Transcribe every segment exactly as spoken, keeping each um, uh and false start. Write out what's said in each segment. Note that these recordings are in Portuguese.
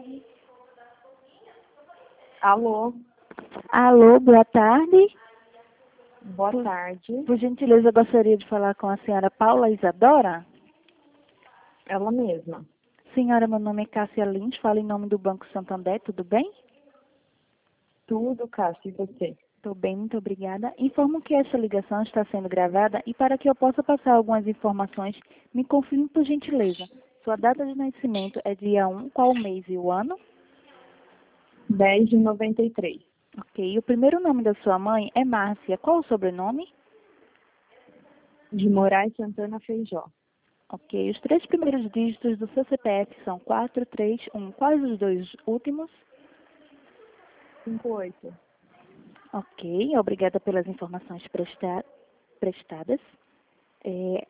Alô, Alô, boa tarde. boa Por, tarde. por gentileza, eu gostaria de falar com a senhora Paula Isadora. Ela mesma. Senhora, meu nome é Cássia Lins, falo em nome do Banco Santander, tudo bem? Tudo, Cássia, e você? Estou bem, muito obrigada. Informo que esta ligação está sendo gravada e para que eu possa passar algumas informações, me confirme por gentileza. Sua data de nascimento é dia um, qual o mês e o ano? dez de noventa e três. Ok. O primeiro nome da sua mãe é Márcia. Qual o sobrenome? De Moraes Santana Feijó. Ok. Os três primeiros dígitos do seu C P F são quatro, três, um. Quais os dois últimos? cinco oito. Ok. Obrigada pelas informações presta prestadas. É,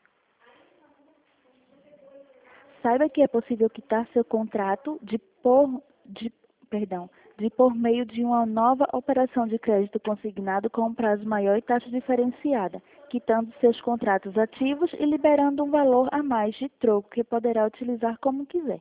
Saiba que é possível quitar seu contrato de por, de, perdão, de por meio de uma nova operação de crédito consignado com um prazo maior e taxa diferenciada, quitando seus contratos ativos e liberando um valor a mais de troco que poderá utilizar como quiser.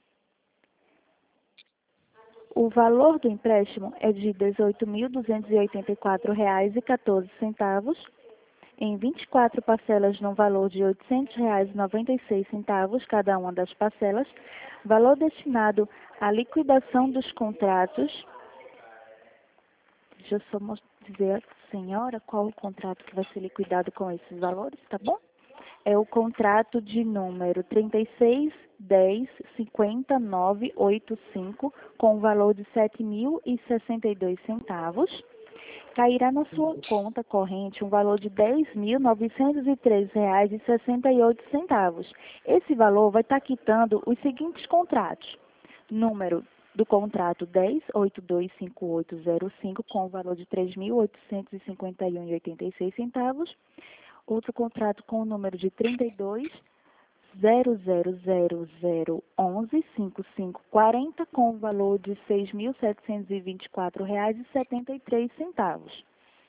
O valor do empréstimo é de dezoito mil duzentos e oitenta e quatro reais e quatorze centavos, em vinte e quatro parcelas no valor de oitocentos reais e noventa e seis centavos cada uma das parcelas, valor destinado à liquidação dos contratos. Deixa eu só mos- dizer à senhora qual o contrato que vai ser liquidado com esses valores, tá bom? É o contrato de número trinta e seis, dez, cinquenta, nove, oitenta e cinco, com o valor de sete mil e sessenta e dois centavos. Cairá na sua conta corrente um valor de dez mil novecentos e três reais e sessenta e oito centavos. Esse valor vai estar quitando os seguintes contratos. Número do contrato dez, oito dois cinco oito zero cinco, com o valor de três mil oitocentos e cinquenta e um reais e oitenta e seis centavos. Outro contrato com o número de trinta e dois, zero zero zero zero onze, cinquenta e cinco quarenta, com o valor de seis mil setecentos e vinte e quatro reais e setenta e três centavos.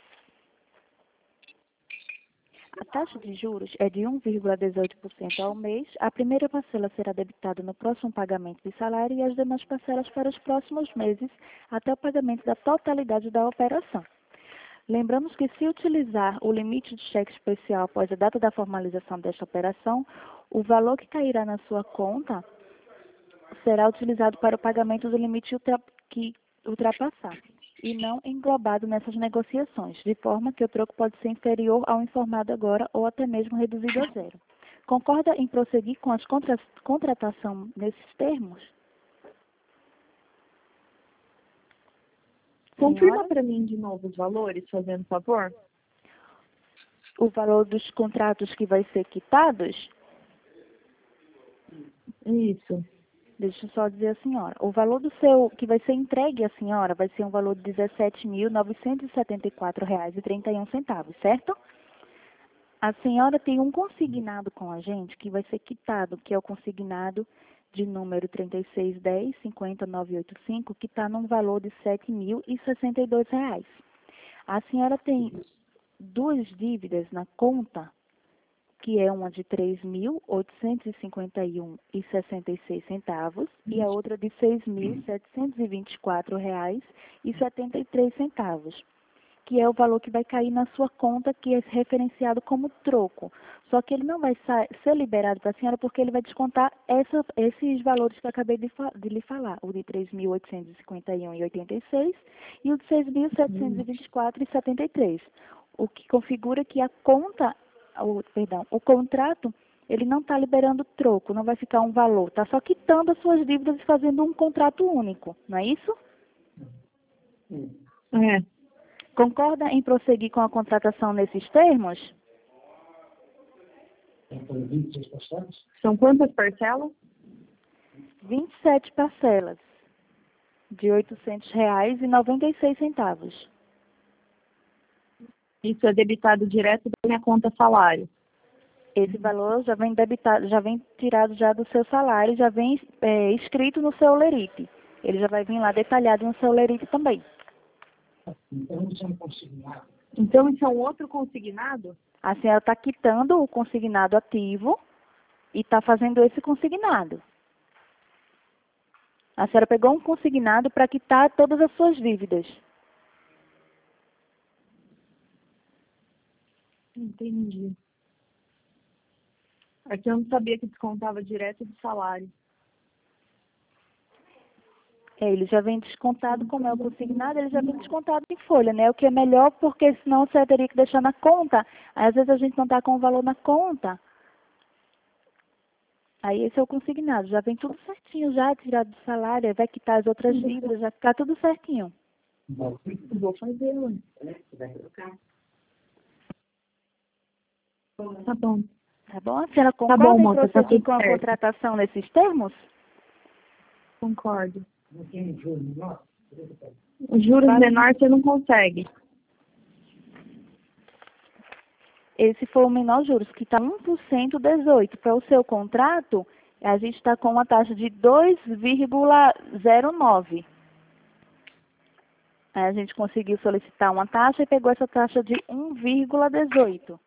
A taxa de juros é de um vírgula dezoito por cento ao mês. A primeira parcela será debitada no próximo pagamento de salário e as demais parcelas para os próximos meses, até o pagamento da totalidade da operação. Lembramos que, se utilizar o limite de cheque especial após a data da formalização desta operação, o valor que cairá na sua conta será utilizado para o pagamento do limite ultra, que ultrapassar, e não englobado nessas negociações, de forma que o troco pode ser inferior ao informado agora ou até mesmo reduzido a zero. Concorda em prosseguir com a contra, contratação nesses termos? Confirma Senhora, para mim de novo os valores, fazendo favor. o valor dos contratos que vai ser quitados? Isso. Deixa eu só dizer a senhora. O valor do seu, que vai ser entregue à senhora, vai ser um valor de dezessete mil novecentos e setenta e quatro reais e trinta e um centavos, certo? A senhora tem um consignado com a gente que vai ser quitado, que é o consignado de número trinta e seis, dez, cinquenta, nove, oitenta e cinco, que está num valor de sete mil e sessenta e dois reais. A senhora tem duas dívidas na conta, que é uma de três mil oitocentos e cinquenta e um reais e sessenta e seis centavos e a outra de seis mil setecentos e vinte e quatro reais e setenta e três centavos, que é o valor que vai cair na sua conta, que é referenciado como troco. Só que ele não vai ser liberado para a senhora porque ele vai descontar essa, esses valores que eu acabei de, de lhe falar, o de três mil oitocentos e cinquenta e um reais e oitenta e seis e o de seis mil setecentos e vinte e quatro reais e setenta e três, o que configura que a conta, o, perdão, o contrato, ele não está liberando troco, não vai ficar um valor, está só quitando as suas dívidas e fazendo um contrato único, não é isso? É. Concorda em prosseguir com a contratação nesses termos? São quantas parcelas? vinte e sete parcelas de oitocentos reais e noventa e seis centavos. Isso é debitado direto da minha conta salário. Esse valor já vem debitado, já vem tirado já do seu salário, já vem é, escrito no seu lerite. Ele já vai vir lá detalhado no seu lerite também. Então, isso é um outro consignado? A senhora está quitando o consignado ativo e está fazendo esse consignado. A senhora pegou um consignado para quitar todas as suas dívidas. Entendi. Aqui eu não sabia que descontava direto do salário. É, ele já vem descontado, como é o consignado, ele já vem descontado em folha, né? O que é melhor, porque senão você teria que deixar na conta. Aí, às vezes a gente não está com o valor na conta. Aí esse é o consignado, já vem tudo certinho, já tirado do salário, vai quitar as outras dívidas, já ficar tudo certinho. Vou fazer, mãe. Tá bom. Tá bom? A senhora Tá concorda bom, em moça, tá prosseguir tudo com a certo. contratação nesses termos? Concordo. Os juros Vale. menores você não consegue. Esse foi o menor juros, que está um por cento dezoito. Para o seu contrato, a gente está com uma taxa de dois vírgula zero nove. Aí a gente conseguiu solicitar uma taxa e pegou essa taxa de um vírgula dezoito.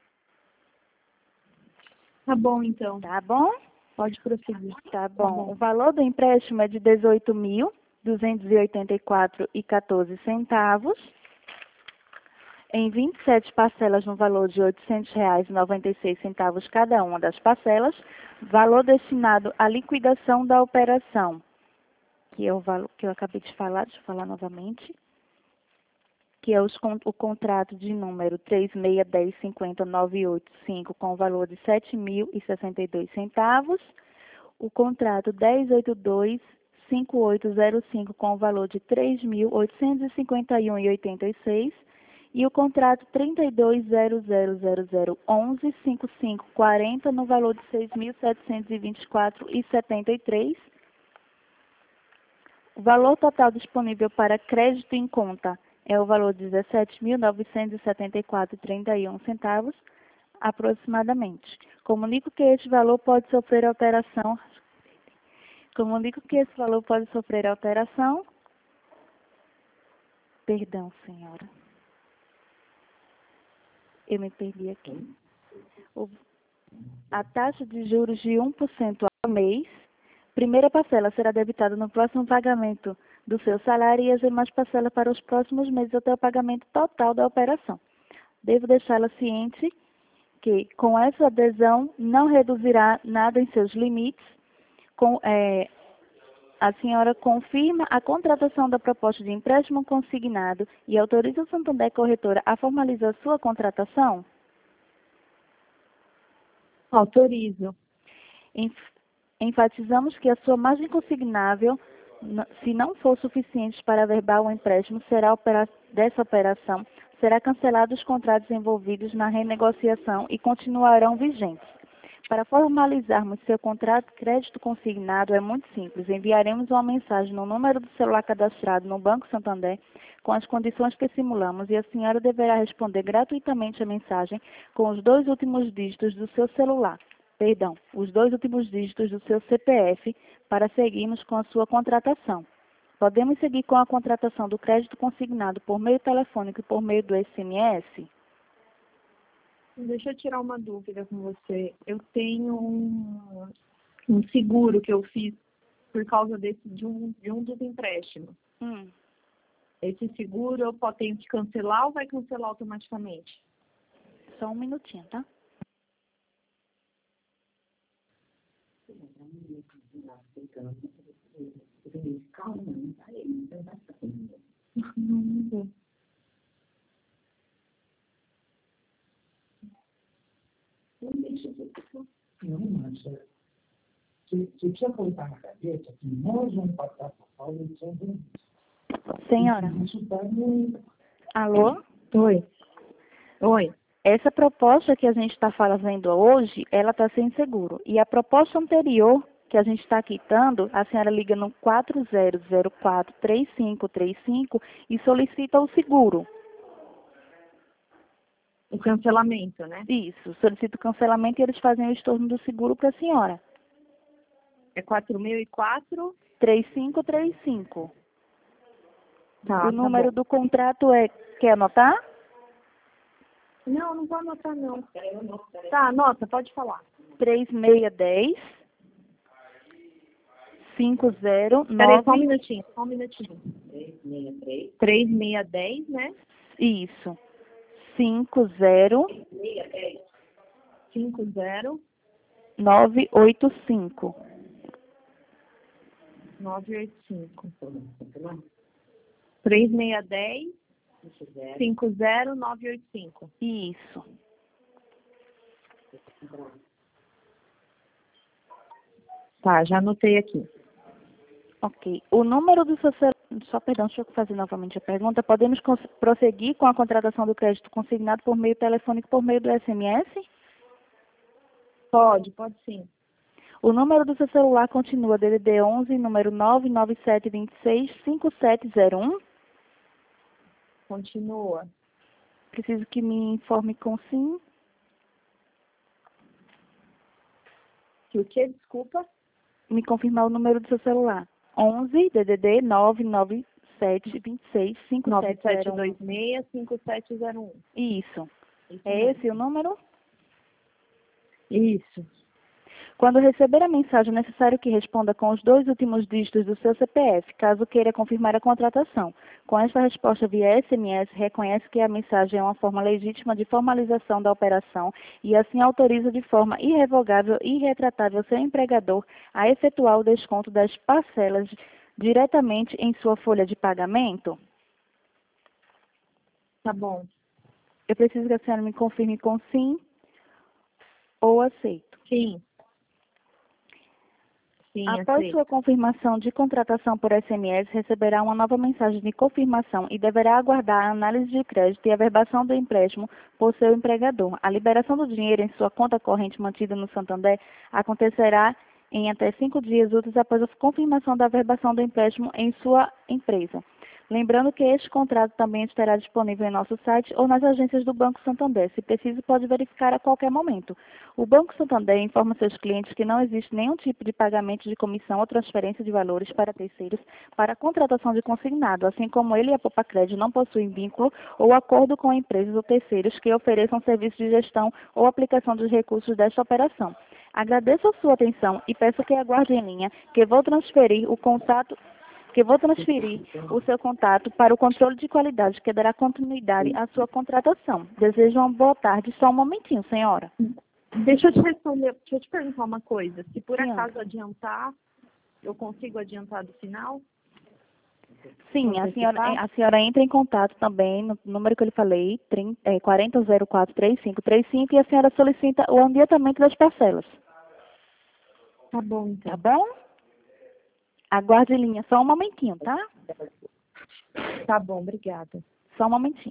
Tá bom, então. Tá bom? Pode prosseguir. Tá bom. O valor do empréstimo é de dezoito mil duzentos e oitenta e quatro reais e quatorze centavos. Em vinte e sete parcelas no valor de oitocentos reais e noventa e seis centavos cada uma das parcelas, valor destinado à liquidação da operação, que é o valor que eu acabei de falar, deixa eu falar novamente, que é os, o contrato de número três seis um zero cinco zero nove oito cinco com o valor de sete mil e sessenta e dois centavos, o contrato dez oito dois cinco oito zero cinco com o valor de três mil oitocentos e cinquenta e um reais e oitenta e seis centavos, e o contrato trinta e dois zero zero zero zero onze cinco cinco quarenta no valor de seis mil setecentos e vinte e quatro reais e setenta e três centavos. O valor total disponível para crédito em conta é o valor de dezessete mil novecentos e setenta e quatro reais e trinta e um centavos, aproximadamente. Comunico que este valor pode sofrer alteração. Comunico que esse valor pode sofrer alteração. Perdão, senhora. Eu me perdi aqui. O, a taxa de juros de um por cento ao mês. Primeira parcela será debitada no próximo pagamento do seu salário e as demais parcelas para os próximos meses até o pagamento total da operação. Devo deixá-la ciente que, com essa adesão, não reduzirá nada em seus limites. Com, é, a senhora confirma a contratação da proposta de empréstimo consignado e autoriza o Santander Corretora a formalizar sua contratação? Autorizo. Enf Enfatizamos que a sua margem consignável, se não for suficiente para averbar o empréstimo, será opera dessa operação, será cancelados os contratos envolvidos na renegociação e continuarão vigentes. Para formalizarmos seu contrato de crédito consignado é muito simples. Enviaremos uma mensagem no número do celular cadastrado no Banco Santander com as condições que simulamos e a senhora deverá responder gratuitamente a mensagem com os dois últimos dígitos do seu celular. Perdão, os dois últimos dígitos do seu C P F para seguirmos com a sua contratação. Podemos seguir com a contratação do crédito consignado por meio telefônico e por meio do S M S? Deixa eu tirar uma dúvida com você. Eu tenho um, um seguro que eu fiz por causa desse, de, um, de um dos empréstimos. Hum. Esse seguro eu posso, tenho que cancelar ou vai cancelar automaticamente? Só um minutinho, tá? Não, mas é, se, se você colocar na cabeça que nós vamos passar por Paulo de São Paulo. Senhora. Isso está no... Alô? Oi. Oi. Essa proposta que a gente está fazendo hoje, ela está sem seguro. E a proposta anterior que a gente está quitando, a senhora liga no quatro zero zero quatro três cinco três cinco e solicita o seguro. O cancelamento, né? Isso, solicita o cancelamento e eles fazem o estorno do seguro para a senhora. É quatro mil e quatro? três cinco três cinco. Tá, O número tá do contrato é... Quer anotar? Não, não vou anotar, não. Tá, anota, pode falar. três seis um zero cinco zero Peraí, só um nove... minutinho, só um minutinho. três seis um zero, né? Isso. cinco zero cinco zero nove oito cinco. nove oito cinco. três seis um zero cinco zero nove oito cinco. Isso. Tá, já anotei aqui. Ok. O número do seu celular... Só, perdão, deixa eu fazer novamente a pergunta. Podemos cons- prosseguir com a contratação do crédito consignado por meio telefônico por meio do S M S? Pode, pode sim. O número do seu celular continua D D D onze, número nove nove sete dois seis cinco sete zero um. Continua. Preciso que me informe com sim. Que o quê? Desculpa. Me confirmar o número do seu celular. onze D D D nove nove sete dois seis cinco nove sete sete zero um. dois seis cinco sete zero um. Isso. Isso É mesmo. esse o número? Isso. Quando receber a mensagem, é necessário que responda com os dois últimos dígitos do seu C P F, caso queira confirmar a contratação. Com esta resposta via S M S, reconhece que a mensagem é uma forma legítima de formalização da operação e assim autoriza de forma irrevogável e irretratável seu empregador a efetuar o desconto das parcelas diretamente em sua folha de pagamento? Tá bom. Eu preciso que a senhora me confirme com sim ou aceito. Sim. Sim, Após aceito. sua confirmação de contratação por S M S, receberá uma nova mensagem de confirmação e deverá aguardar a análise de crédito e a verbação do empréstimo por seu empregador. A liberação do dinheiro em sua conta corrente mantida no Santander acontecerá em até cinco dias úteis após a confirmação da verbação do empréstimo em sua empresa. Lembrando que este contrato também estará disponível em nosso site ou nas agências do Banco Santander. Se preciso, pode verificar a qualquer momento. O Banco Santander informa seus clientes que não existe nenhum tipo de pagamento de comissão ou transferência de valores para terceiros para a contratação de consignado, assim como ele e a Poupa Crédito não possuem vínculo ou acordo com empresas ou terceiros que ofereçam serviços de gestão ou aplicação dos recursos desta operação. Agradeço a sua atenção e peço que aguarde em linha, que vou transferir o contato que vou transferir o seu contato para o controle de qualidade, que dará continuidade à sua contratação. Desejo uma boa tarde. Só um momentinho, senhora. Deixa eu te responder, deixa eu te perguntar uma coisa. Se por Senhora. acaso adiantar, eu consigo adiantar do final? Sim, a senhora, a senhora entra em contato também no número que eu lhe falei, quarenta zero quatro trinta e cinco trinta e cinco, e a senhora solicita o adiantamento das parcelas. Tá bom, então. Tá bom? Aguarde em linha, só um momentinho, tá? Tá bom, obrigada. Só um momentinho.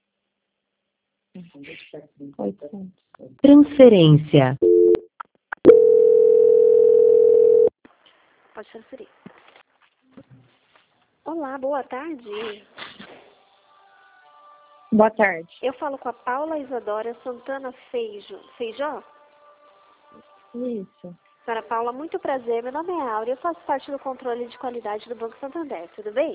oitocentos. Transferência. Pode transferir. Olá, boa tarde. Boa tarde. Eu falo com a Paula Isadora Santana Feijo. Feijó? Isso. Senhora Paula, muito prazer. Meu nome é Áurea. Eu faço parte do controle de qualidade do Banco Santander. Tudo bem?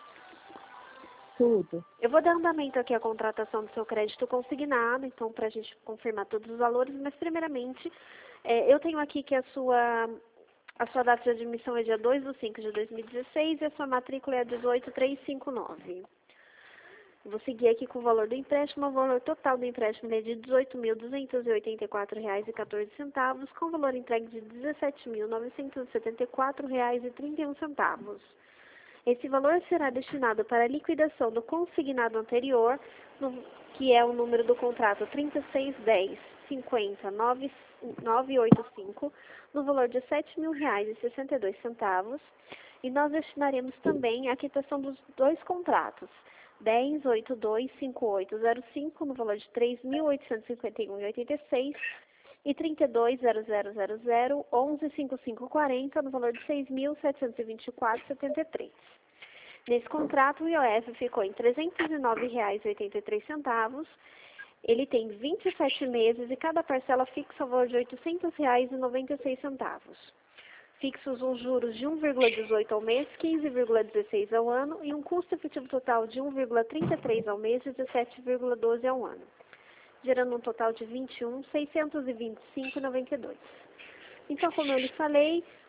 Tudo. Eu vou dar andamento aqui à contratação do seu crédito consignado, então, para a gente confirmar todos os valores, mas, primeiramente, é, eu tenho aqui que a sua, a sua data de admissão é dia dois de cinco de dois mil e dezesseis e a sua matrícula é dezoito mil trezentos e cinquenta e nove. Vou seguir aqui com o valor do empréstimo. O valor total do empréstimo é de dezoito mil duzentos e oitenta e quatro reais e quatorze centavos, com valor entregue de dezessete mil novecentos e setenta e quatro reais e trinta e um centavos. Esse valor será destinado para a liquidação do consignado anterior, no, que é o número do contrato trinta e seis dez cinquenta novecentos e oitenta e cinco, no valor de sete mil reais e sessenta e dois centavos. E nós destinaremos também a quitação dos dois contratos. dez oitenta e dois cinquenta e oito zero cinco, no valor de três mil oitocentos e cinquenta e um reais e oitenta e seis centavos, e trinta e dois zero zero zero zero onze cinquenta e cinco quarenta, no valor de seis mil setecentos e vinte e quatro reais e setenta e três centavos. Nesse contrato, o I O F ficou em trezentos e nove reais e oitenta e três centavos. Ele tem vinte e sete meses e cada parcela fixa o valor de oitocentos reais e noventa e seis centavos. Fixos os juros de um vírgula dezoito ao mês, quinze vírgula dezesseis ao ano e um custo efetivo total de um vírgula trinta e três ao mês e dezessete vírgula doze ao ano, gerando um total de vinte e um mil seiscentos e vinte e cinco reais e noventa e dois centavos. Então, como eu lhe falei,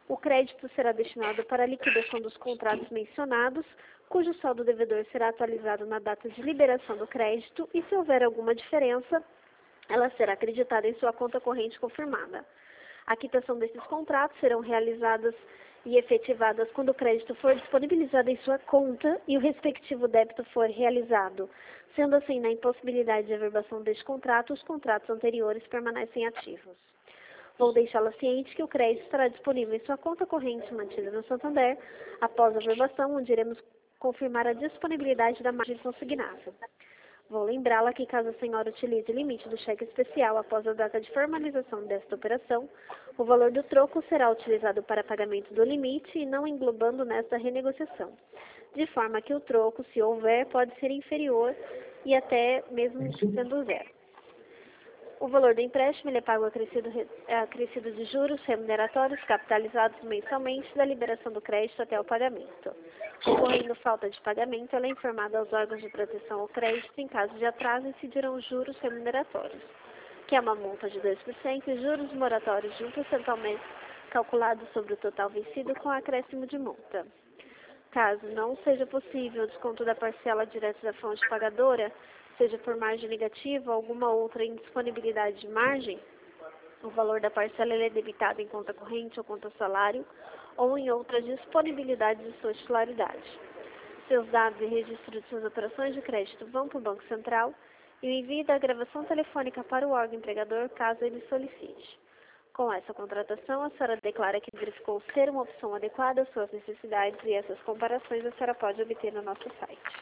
O crédito será destinado para a liquidação dos contratos mencionados, cujo saldo devedor será atualizado na data de liberação do crédito e, se houver alguma diferença, ela será acreditada em sua conta corrente confirmada. A quitação desses contratos serão realizadas e efetivadas quando o crédito for disponibilizado em sua conta e o respectivo débito for realizado. Sendo assim, na impossibilidade de averbação deste contrato, os contratos anteriores permanecem ativos. Vou deixá-la ciente que o crédito estará disponível em sua conta corrente mantida no Santander após a averbação, onde iremos confirmar a disponibilidade da margem consignada. Vou lembrá-la que, caso a senhora utilize o limite do cheque especial após a data de formalização desta operação, o valor do troco será utilizado para pagamento do limite e não englobando nesta renegociação, de forma que o troco, se houver, pode ser inferior e até mesmo sendo zero. O valor do empréstimo ele é pago acrescido, acrescido de juros remuneratórios capitalizados mensalmente da liberação do crédito até o pagamento. Ocorrendo falta de pagamento, ela é informada aos órgãos de proteção ao crédito. Em caso de atraso, incidirão juros remuneratórios, que é uma multa de dois por cento e juros moratórios de um por cento ao mês, calculados sobre o total vencido com acréscimo de multa. Caso não seja possível o desconto da parcela direto da fonte pagadora, seja por margem negativa ou alguma outra indisponibilidade de margem, o valor da parcela ele é debitado em conta corrente ou conta salário ou em outra disponibilidade de sua titularidade. Seus dados e registro de suas operações de crédito vão para o Banco Central e o envio da gravação telefônica para o órgão empregador, caso ele solicite. Com essa contratação, a senhora declara que verificou ser uma opção adequada às suas necessidades e essas comparações a senhora pode obter no nosso site.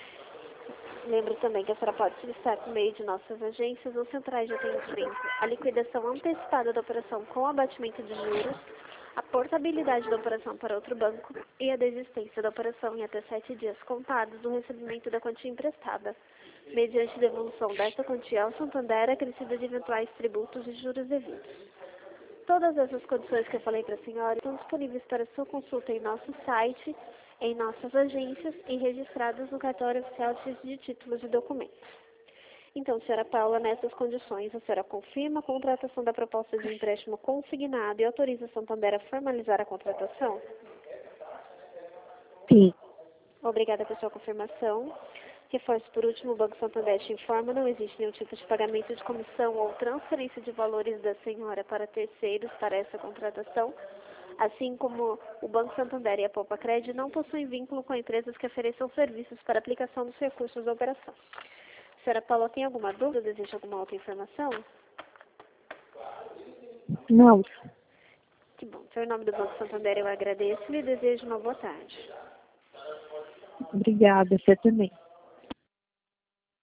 Lembro também que a senhora pode solicitar por meio de nossas agências ou centrais de atendimento a liquidação antecipada da operação com abatimento de juros, a portabilidade da operação para outro banco e a desistência da operação em até sete dias contados do recebimento da quantia emprestada, mediante devolução desta quantia ao Santander acrescida de eventuais tributos e juros devidos. Todas essas condições que eu falei para a senhora estão disponíveis para sua consulta em nosso site, em nossas agências e registradas no cartório oficial de títulos e documentos. Então, senhora Paula, nessas condições, a senhora confirma a contratação da proposta de empréstimo consignado e autoriza a Santander a formalizar a contratação? Sim. Obrigada pela sua confirmação. Reforço por último, o Banco Santander te informa, não existe nenhum tipo de pagamento de comissão ou transferência de valores da senhora para terceiros para essa contratação, assim como o Banco Santander e a Poupa Cred não possuem vínculo com empresas que ofereçam serviços para aplicação dos recursos da operação. Senhora Paula, tem alguma dúvida? Deseja alguma outra informação? Não. Que bom. Em nome do Banco Santander, eu agradeço e lhe desejo uma boa tarde. Obrigada, você também.